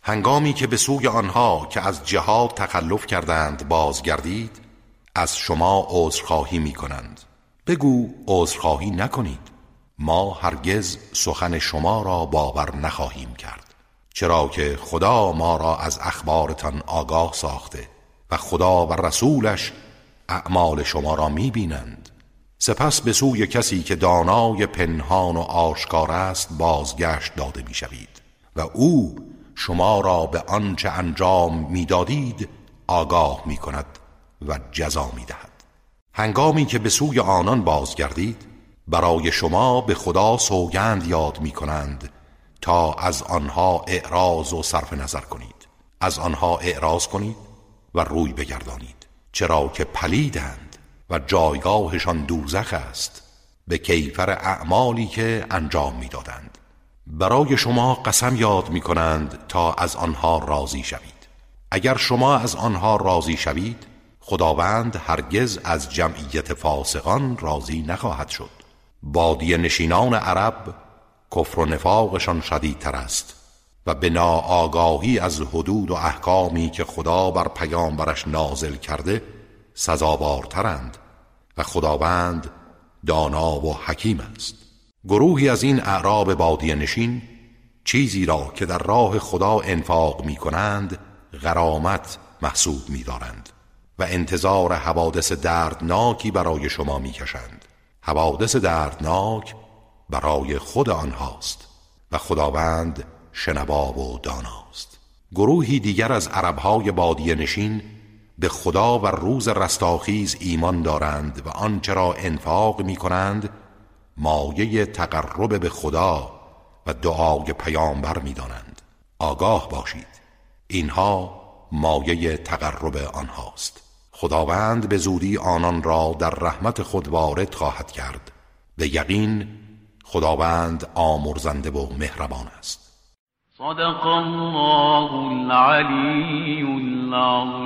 هنگامی که به سوی آنها که از جهاد تخلف کردند بازگردید، از شما عذرخواهی می کنند. بگو عذرخواهی نکنید، ما هرگز سخن شما را باور نخواهیم کرد، چرا که خدا ما را از اخبارتان آگاه ساخته و خدا و رسولش اعمال شما را می بینند. سپس به سوی کسی که دانای پنهان و آشکار است بازگشت داده می شوید و او شما را به آنچه انجام می دادید آگاه می کند و جزا می دهد. هنگامی که به سوی آنان بازگردید، برای شما به خدا سوگند یاد می کنند تا از آنها اعراض و صرف نظر کنید. از آنها اعراض کنید و روی بگردانید، چرا که پلیدند و جایگاهشان دوزخ است به کیفر اعمالی که انجام می دادند. برای شما قسم یاد می کنند تا از آنها راضی شوید. اگر شما از آنها راضی شوید، خداوند هرگز از جمعیت فاسقان راضی نخواهد شد. بادیه نشینان عرب کفر و نفاقشان شدیدتر است و به ناآگاهی از حدود و احکامی که خدا بر پیامبرش نازل کرده سزاوارترند و خداوند دانا و حکیم است. گروهی از این اعراب بادیه نشین چیزی را که در راه خدا انفاق می کنند غرامت محسوب می دارند و انتظار حوادث دردناکی برای شما می کشند. حوادث دردناک برای خود آنهاست و خداوند شنوا و داناست. گروهی دیگر از عربهای بادیه نشین به خدا و روز رستاخیز ایمان دارند و آنچه را انفاق می کنند مایه تقرب به خدا و دعای پیامبر می دانند. آگاه باشید، اینها مایه تقرب آنهاست. خداوند به زودی آنان را در رحمت خود وارد خواهد کرد. به یقین خداوند آمرزنده و مهربان است. صدق الله العلی العظیم.